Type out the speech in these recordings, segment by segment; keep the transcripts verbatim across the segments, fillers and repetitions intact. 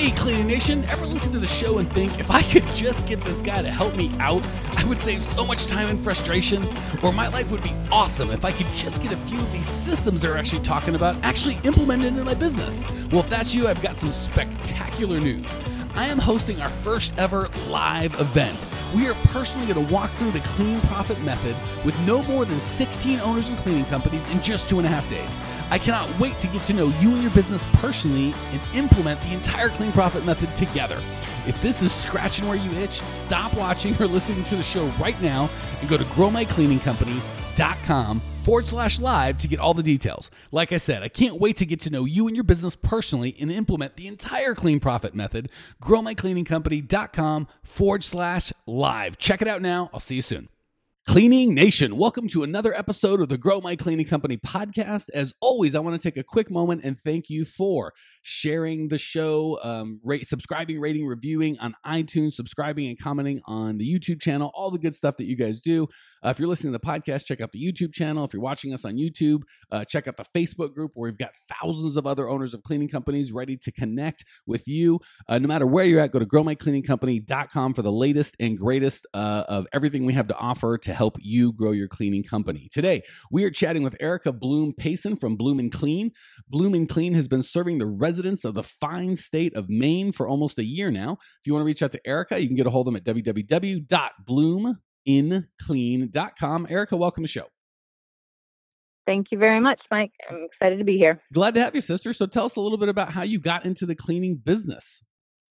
Hey, Cleaning Nation, ever listen to the show and think, if I could just get this guy to help me out, I would save so much time and frustration? Or my life would be awesome if I could just get a few of these systems they're actually talking about actually implemented into my business? Well, if that's you, I've got some spectacular news. I am hosting our first ever live event. We are personally going to walk through the Clean Profit Method with no more than sixteen owners and cleaning companies in just two and a half days. I cannot wait to get to know you and your business personally and implement the entire Clean Profit Method together. If this is scratching where you itch, stop watching or listening to the show right now and go to growmycleaningcompany.com forward slash live to get all the details. Like I said, I can't wait to get to know you and your business personally and implement the entire Clean Profit Method. growmycleaningcompany.com forward slash live. Check it out now. I'll see you soon. Cleaning Nation, welcome to another episode of the Grow My Cleaning Company podcast. As always, I want to take a quick moment and thank you for sharing the show, um, rate, subscribing, rating, reviewing on iTunes, subscribing and commenting on the YouTube channel, all the good stuff that you guys do. Uh, if you're listening to the podcast, check out the YouTube channel. If you're watching us on YouTube, uh, check out the Facebook group where we've got thousands of other owners of cleaning companies ready to connect with you. Uh, no matter where you're at, go to grow my cleaning company dot com for the latest and greatest uh, of everything we have to offer to help you grow your cleaning company. Today, we are chatting with Erica Bloom Payson from Bloom and Clean. Bloom and Clean has been serving the residents of the fine state of Maine for almost a year now. If you want to reach out to Erica, you can get a hold of them at w w w dot bloom in clean dot com. Erica, welcome to the show. Thank you very much, Mike. I'm excited to be here. Glad to have you, sister. So tell us a little bit about how you got into the cleaning business.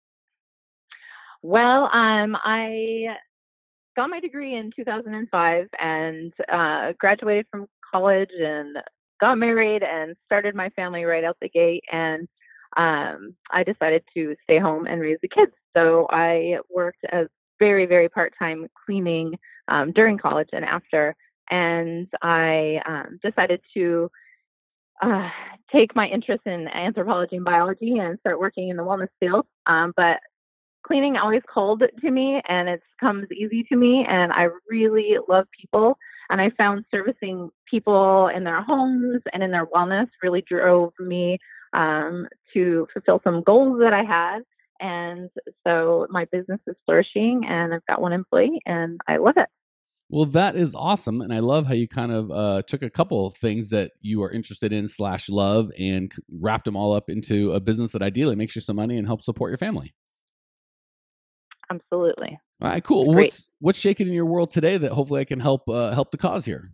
Well, um, I got my degree in two thousand five and uh, graduated from college and got married and started my family right out the gate. And um, I decided to stay home and raise the kids. So I worked as very, very part-time cleaning um, during college and after. And I um, decided to uh, take my interest in anthropology and biology and start working in the wellness field. Um, but cleaning always called to me and it comes easy to me. And I really love people. And I found servicing people in their homes and in their wellness really drove me um, to fulfill some goals that I had. And so my business is flourishing and I've got one employee and I love it. Well, that is awesome. And I love how you kind of uh, took a couple of things that you are interested in slash love and wrapped them all up into a business that ideally makes you some money and helps support your family. Absolutely. All right, cool. Well, what's what's shaking in your world today that hopefully I can help uh, help the cause here?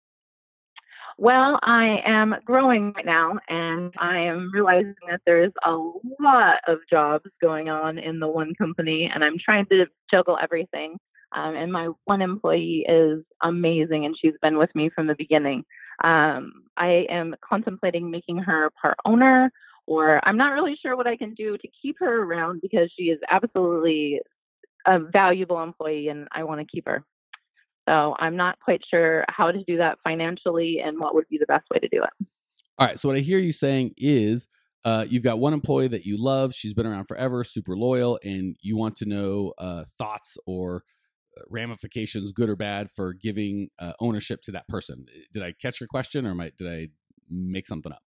Well, I am growing right now, and I am realizing that there's a lot of jobs going on in the one company, and I'm trying to juggle everything. Um, and my one employee is amazing, and she's been with me from the beginning. Um, I am contemplating making her part owner, or I'm not really sure what I can do to keep her around because she is absolutely a valuable employee, and I want to keep her. So I'm not quite sure how to do that financially and what would be the best way to do it. All right. So what I hear you saying is uh, you've got one employee that you love. She's been around forever, super loyal, and you want to know uh, thoughts or ramifications, good or bad, for giving uh, ownership to that person. Did I catch your question or am I, did I make something up?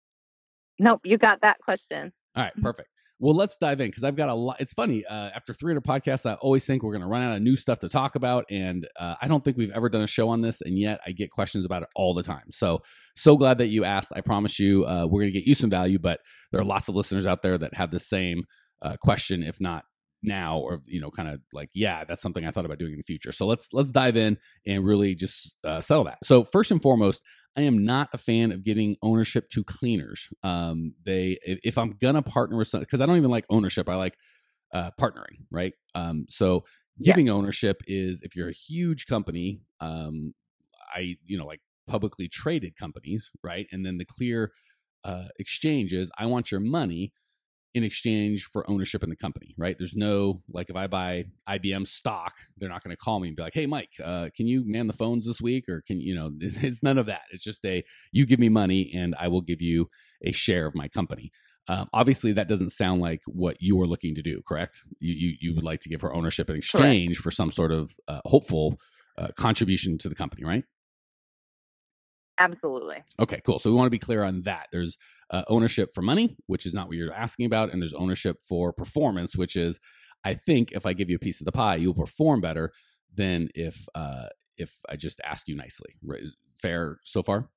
Nope. You got that question. All right. Perfect. Well, let's dive in because I've got a lot. It's funny. Uh, after three hundred podcasts, I always think we're going to run out of new stuff to talk about. And uh, I don't think we've ever done a show on this. And yet I get questions about it all the time. So, so glad that you asked. I promise you, uh, we're going to get you some value. But there are lots of listeners out there that have the same uh, question, if not now, or, you know, kind of like, yeah, that's something I thought about doing in the future. So let's, let's dive in and really just uh, settle that. So first and foremost, I am not a fan of giving ownership to cleaners. Um, they, if I'm gonna partner with some, because I don't even like ownership, I like uh, partnering, right? Um, so giving yeah. ownership is if you're a huge company, um, I, you know, like publicly traded companies, right? And then the clear uh, exchange is I want your money in exchange for ownership in the company, right? There's no, like if I buy I B M stock, they're not going to call me and be like, hey, Mike, uh, can you man the phones this week? Or can, you know, it's none of that. It's just a, you give me money and I will give you a share of my company. Um, obviously that doesn't sound like what you are looking to do, correct? You, you, you would like to give her ownership in exchange correct. For some sort of uh, hopeful uh, contribution to the company, right? Absolutely. Okay, cool. So we want to be clear on that. There's uh, ownership for money, which is not what you're asking about. And there's ownership for performance, which is, I think if I give you a piece of the pie, you'll perform better than if uh, if I just ask you nicely. Right? Fair so far?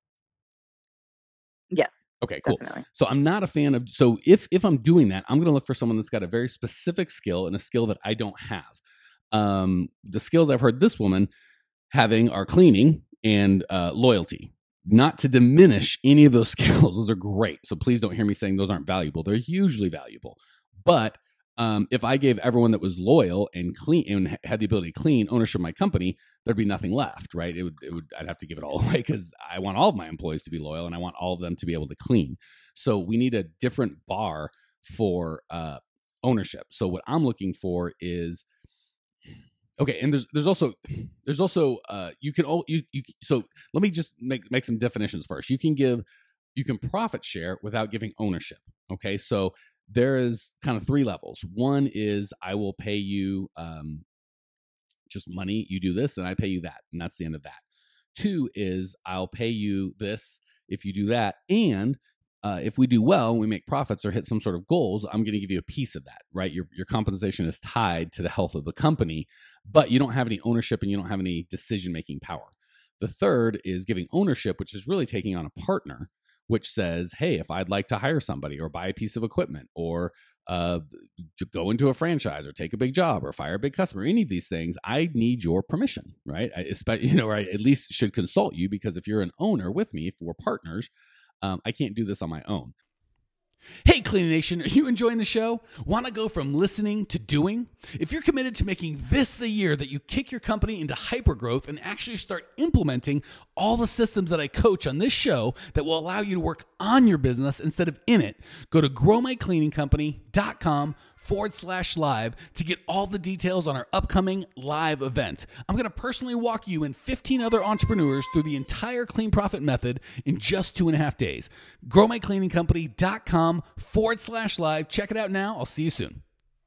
Yes. Okay, cool. Definitely. So I'm not a fan of, so if if I'm doing that, I'm going to look for someone that's got a very specific skill and a skill that I don't have. Um, the skills I've heard this woman having are cleaning and uh, loyalty. Not to diminish any of those skills. Those are great. So please don't hear me saying those aren't valuable. They're hugely valuable. But um, if I gave everyone that was loyal and clean and had the ability to clean ownership of my company, there'd be nothing left, right? It would, it would, I'd have to give it all away because I want all of my employees to be loyal and I want all of them to be able to clean. So we need a different bar for uh, ownership. So what I'm looking for is, okay, and there's there's also there's also uh, you can all you, you so let me just make make some definitions first. You can give you can profit share without giving ownership. Okay, so there is kind of three levels. One is I will pay you um, just money. You do this, and I pay you that, and that's the end of that. Two is I'll pay you this if you do that, and uh, if we do well and we make profits or hit some sort of goals, I'm going to give you a piece of that, right? Your your compensation is tied to the health of the company, but you don't have any ownership and you don't have any decision-making power. The third is giving ownership, which is really taking on a partner, which says, hey, if I'd like to hire somebody or buy a piece of equipment or uh, to go into a franchise or take a big job or fire a big customer, any of these things, I need your permission, right? I expect, you know, I at least should consult you because if you're an owner with me, if we're partners, um, I can't do this on my own. Hey, Cleaning Nation, are you enjoying the show? Want to go from listening to doing? If you're committed to making this the year that you kick your company into hypergrowth and actually start implementing all the systems that I coach on this show that will allow you to work on your business instead of in it, go to growmycleaningcompany.com forward slash live to get all the details on our upcoming live event. I'm going to personally walk you and fifteen other entrepreneurs through the entire Clean Profit method in just two and a half days. growmycleaningcompany.com forward slash live. Check it out now. I'll see you soon.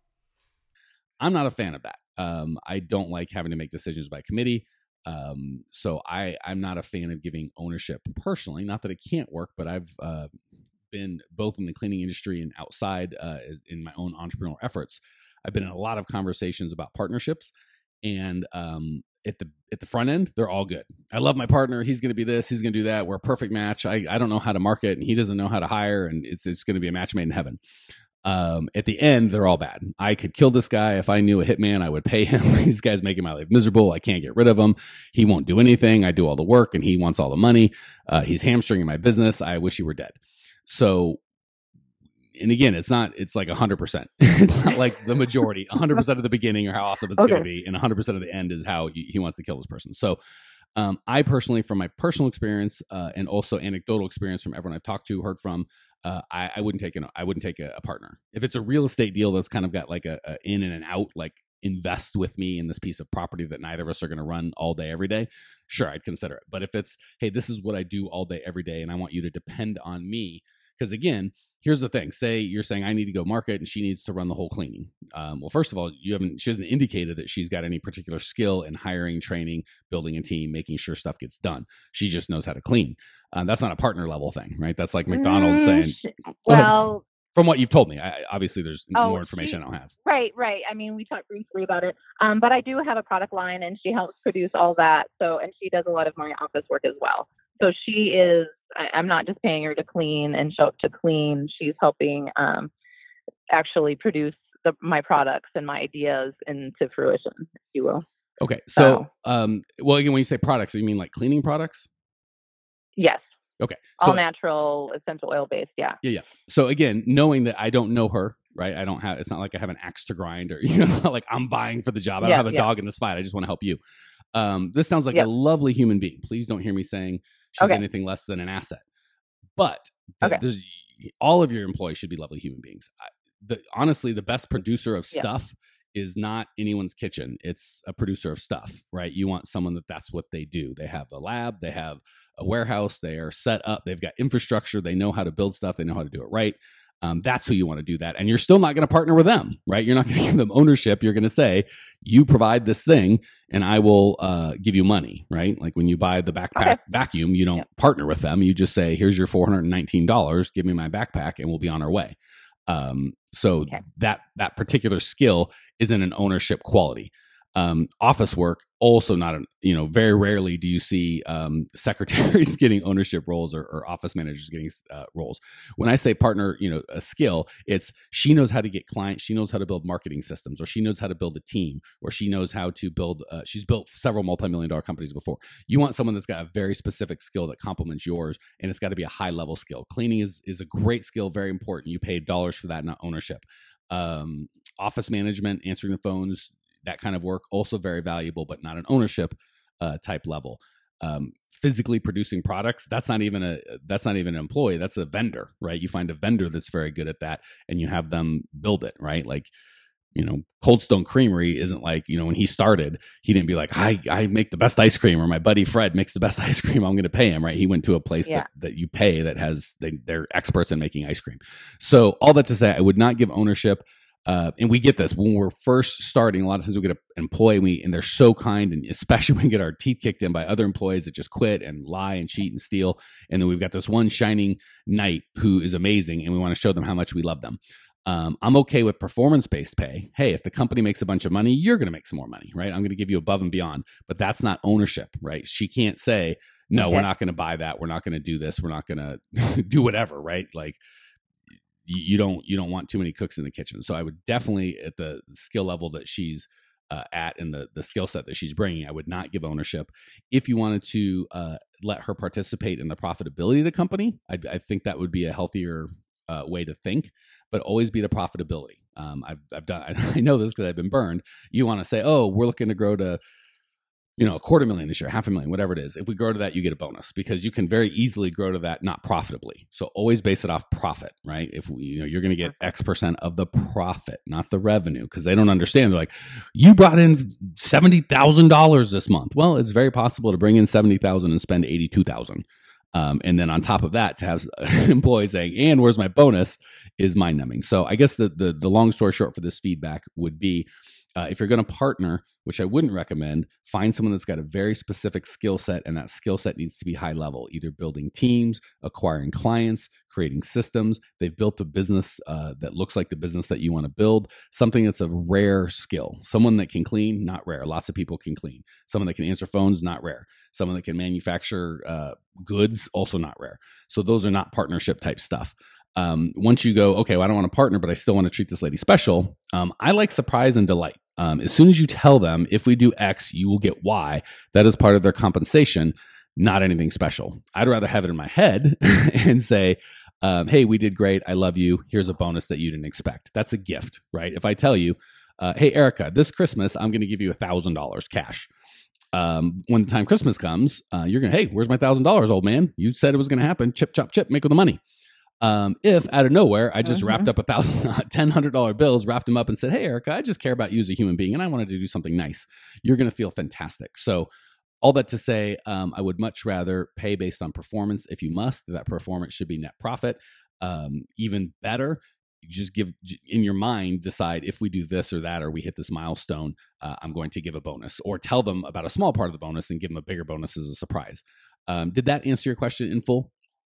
I'm not a fan of that. Um, I don't like having to make decisions by committee. Um, so I, I'm not a fan of giving ownership personally. Not that it can't work, but I've uh, been both in the cleaning industry and outside uh, in my own entrepreneurial efforts. I've been in a lot of conversations about partnerships, and um, at the at the front end, they're all good. I love my partner. He's going to be this. He's going to do that. We're a perfect match. I, I don't know how to market, and he doesn't know how to hire, and it's it's going to be a match made in heaven. Um, at the end, they're all bad. I could kill this guy. If I knew a hitman, I would pay him. These guys making my life miserable. I can't get rid of him. He won't do anything. I do all the work and he wants all the money. Uh, he's hamstringing my business. I wish he were dead. So, and again, it's not, it's like a hundred percent. It's not like the majority, a hundred percent of the beginning or how awesome it's okay. going to be. And a hundred percent of the end is how he wants to kill this person. So, um, I personally, from my personal experience, uh, and also anecdotal experience from everyone I've talked to, heard from, Uh, I, I wouldn't take an I wouldn't take a, a partner. If it's a real estate deal that's kind of got like a, a in and an out, like invest with me in this piece of property that neither of us are going to run all day every day, sure, I'd consider it. But if it's, hey, this is what I do all day every day, and I want you to depend on me, because again, here's the thing: say you're saying I need to go market, and she needs to run the whole cleaning. Um, well, first of all, you haven't she hasn't indicated that she's got any particular skill in hiring, training, building a team, making sure stuff gets done. She just knows how to clean. Um, that's not a partner level thing, right? That's like McDonald's mm, saying, well, from what you've told me, I, obviously there's oh, more information she, I don't have. Right, right. I mean, we talked briefly about it, um, but I do have a product line, and she helps produce all that. So, and she does a lot of my office work as well. So she is, I, I'm not just paying her to clean and show up to clean. She's helping um, actually produce the, my products and my ideas into fruition, if you will. Okay. So, so um, well, again, when you say products, you mean like cleaning products? Yes. Okay. So, all natural, essential oil based. Yeah. Yeah. Yeah. So again, knowing that I don't know her, right? I don't have, it's not like I have an axe to grind or, you know, it's not like I'm vying for the job. I don't yeah, have a yeah. dog in this fight. I just want to help you. Um, this sounds like yep. a lovely human being. Please don't hear me saying she's okay. anything less than an asset. But the, okay. there's, all of your employees should be lovely human beings. I, the, honestly, the best producer of stuff yeah. is not anyone's kitchen. It's a producer of stuff, right? You want someone that that's what they do. They have a lab, they have a warehouse, they are set up, they've got infrastructure, they know how to build stuff, they know how to do it right. Um, that's who you want to do that. And you're still not going to partner with them, right? You're not going to give them ownership. You're going to say, you provide this thing and I will uh, give you money, right? Like when you buy the backpack Okay. vacuum, you don't Yep. partner with them. You just say, here's your four hundred nineteen dollars, give me my backpack and we'll be on our way. Um, so Okay. that, that particular skill isn't an ownership quality. Um, office work also not, a, you know, very rarely do you see um, secretaries getting ownership roles or, or office managers getting uh, roles. When I say partner, you know, a skill, it's she knows how to get clients, she knows how to build marketing systems, or she knows how to build a team, or she knows how to build. Uh, she's built several multi-million dollar companies before. You want someone that's got a very specific skill that complements yours, and it's got to be a high level skill. Cleaning is is a great skill, very important. You pay dollars for that, not ownership. Um, office management, answering the phones, that kind of work, also very valuable, but not an ownership uh, type level. Um, physically producing products, that's not even a that's not even an employee, that's a vendor, right? You find a vendor that's very good at that, and you have them build it, right? Like, you know, Cold Stone Creamery isn't like, you know, when he started, he didn't be like, I I make the best ice cream, or my buddy Fred makes the best ice cream, I'm going to pay him, right? He went to a place Yeah. that that you pay that has they, they're experts in making ice cream. So all that to say, I would not give ownership. Uh, and we get this when we're first starting. A lot of times we get an employee and, we, and they're so kind, and especially when we get our teeth kicked in by other employees that just quit and lie and cheat and steal. And then we've got this one shining knight who is amazing, and we want to show them how much we love them. Um, I'm okay with performance-based pay. Hey, if the company makes a bunch of money, you're going to make some more money, right? I'm going to give you above and beyond, but that's not ownership, right? She can't say, no, Okay. we're not going to buy that. We're not going to do this. We're not going to do whatever, right? Like, you don't you don't want too many cooks in the kitchen. So I would definitely, at the skill level that she's uh, at and the the skill set that she's bringing, I would not give ownership. If you wanted to uh, let her participate in the profitability of the company, I, I think that would be a healthier uh, way to think. But always be the profitability. Um, I've I've done I know this because I've been burned. You want to say, oh, we're looking to grow to, you know, a quarter million this year, half a million, whatever it is. If we grow to that, you get a bonus, because you can very easily grow to that not profitably. So always base it off profit, right? If we, you know, you're going to get X percent of the profit, not the revenue, because they don't understand. They're like, you brought in seventy thousand dollars this month. Well, it's very possible to bring in seventy thousand and spend eighty-two thousand. Um, and then on top of that, to have employees saying, and where's my bonus, is mind numbing. So I guess the, the, the long story short for this feedback would be, Uh, if you're going to partner, which I wouldn't recommend, find someone that's got a very specific skill set, and that skill set needs to be high level, either building teams, acquiring clients, creating systems. They've built a business uh, that looks like the business that you want to build, something that's a rare skill. Someone that can clean, not rare. Lots of people can clean. Someone that can answer phones, not rare. Someone that can manufacture uh, goods, also not rare. So those are not partnership type stuff. Um, once you go, okay, well, I don't want to partner, but I still want to treat this lady special. Um, I like surprise and delight. Um, as soon as you tell them, if we do X, you will get Y, that is part of their compensation, not anything special. I'd rather have it in my head and say, um, hey, we did great. I love you. Here's a bonus that you didn't expect. That's a gift, right? If I tell you, uh, hey, Erica, this Christmas, I'm going to give you one thousand dollars cash. Um, when the time Christmas comes, uh, you're going to, hey, where's my one thousand dollars, old man? You said it was going to happen. Chip, chop, chip, make all the money. Um, if out of nowhere, I just mm-hmm. wrapped up a thousand, ten hundred dollar bills, wrapped them up and said, hey, Erica, I just care about you as a human being, and I wanted to do something nice. You're going to feel fantastic. So all that to say, um, I would much rather pay based on performance. If you must, that performance should be net profit. Um, even better, just give in your mind, decide if we do this or that, or we hit this milestone, uh, I'm going to give a bonus, or tell them about a small part of the bonus and give them a bigger bonus as a surprise. Um, did that answer your question in full?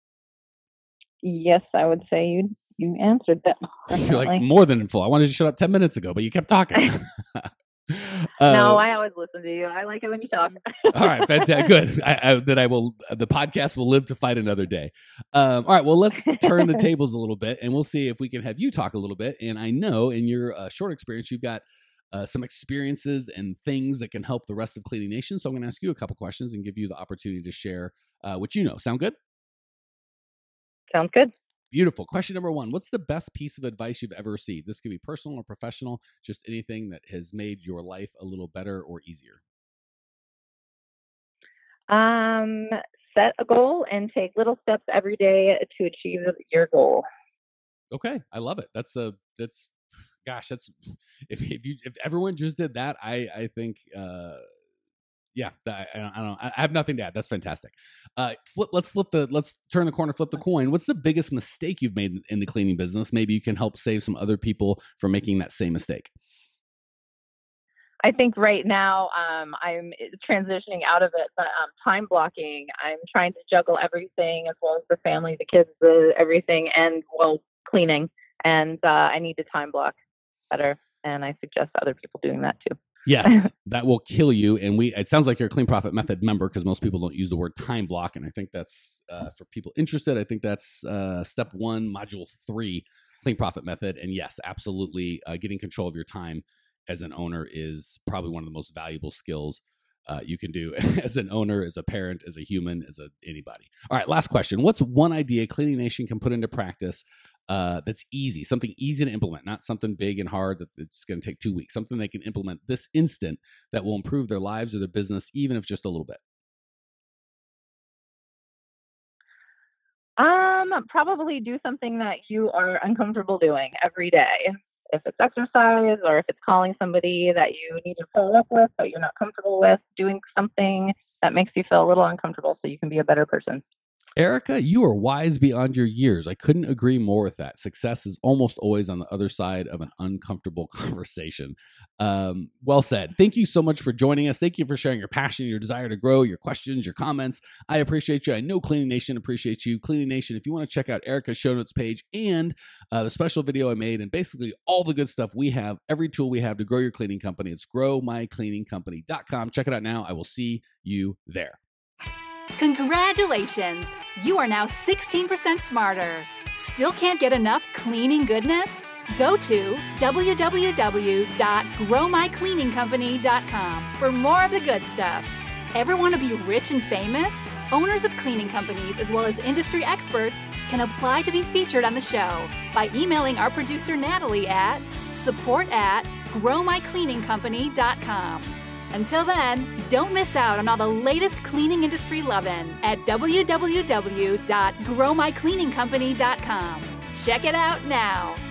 Yes, I would say you you answered that. You're like, more than in full. I wanted to shut up ten minutes ago, but you kept talking. uh, no, I always listen to you. I like it when you talk. All right, fantastic. Good. I, I, that I will. The podcast will live to fight another day. Um, all right. Well, let's turn the tables a little bit, and we'll see if we can have you talk a little bit. And I know in your uh, short experience, you've got uh, some experiences and things that can help the rest of Cleaning Nation. So I'm going to ask you a couple questions and give you the opportunity to share uh, what you know. Sound good? Sounds good. Beautiful. Question number one. What's the best piece of advice you've ever received? This could be personal or professional, just anything that has made your life a little better or easier. Um, set a goal and take little steps every day to achieve your goal. Okay. I love it. That's a, that's, gosh, that's, if, if you, if everyone just did that, I, I think, uh, yeah, I, I don't, I don't, I have nothing to add. That's fantastic. Uh, flip, let's flip the, let's turn the corner, flip the coin. What's the biggest mistake you've made in the cleaning business? Maybe you can help save some other people from making that same mistake. I think right now um, I'm transitioning out of it, but um, time blocking, I'm trying to juggle everything as well as the family, the kids, the everything, and well, cleaning. And uh, I need to time block better. And I suggest other people doing that too. Yes, that will kill you. And we, it sounds like you're a Clean Profit Method member because most people don't use the word time block. And I think that's uh, for people interested. I think that's uh, step one, module three, Clean Profit Method. And yes, absolutely. Uh, getting control of your time as an owner is probably one of the most valuable skills uh, you can do as an owner, as a parent, as a human, as a anybody. All right, last question. What's one idea Cleaning Nation can put into practice uh, that's easy, something easy to implement, not something big and hard that it's going to take two weeks, something they can implement this instant that will improve their lives or their business, even if just a little bit? Um, probably do something that you are uncomfortable doing every day. If it's exercise or if it's calling somebody that you need to follow up with but you're not comfortable with, doing something that makes you feel a little uncomfortable so you can be a better person. Erica, you are wise beyond your years. I couldn't agree more with that. Success is almost always on the other side of an uncomfortable conversation. Um, well said. Thank you so much for joining us. Thank you for sharing your passion, your desire to grow, your questions, your comments. I appreciate you. I know Cleaning Nation appreciates you. Cleaning Nation, if you want to check out Erica's show notes page and uh, the special video I made and basically all the good stuff we have, every tool we have to grow your cleaning company, it's grow my cleaning company dot com. Check it out now. I will see you there. Congratulations! You are now sixteen percent smarter. Still can't get enough cleaning goodness? Go to w w w dot grow my cleaning company dot com for more of the good stuff. Ever want to be rich and famous? Owners of cleaning companies as well as industry experts can apply to be featured on the show by emailing our producer Natalie at support at grow my cleaning company dot com. Until then, don't miss out on all the latest cleaning industry lovin' at w w w dot grow my cleaning company dot com. Check it out now.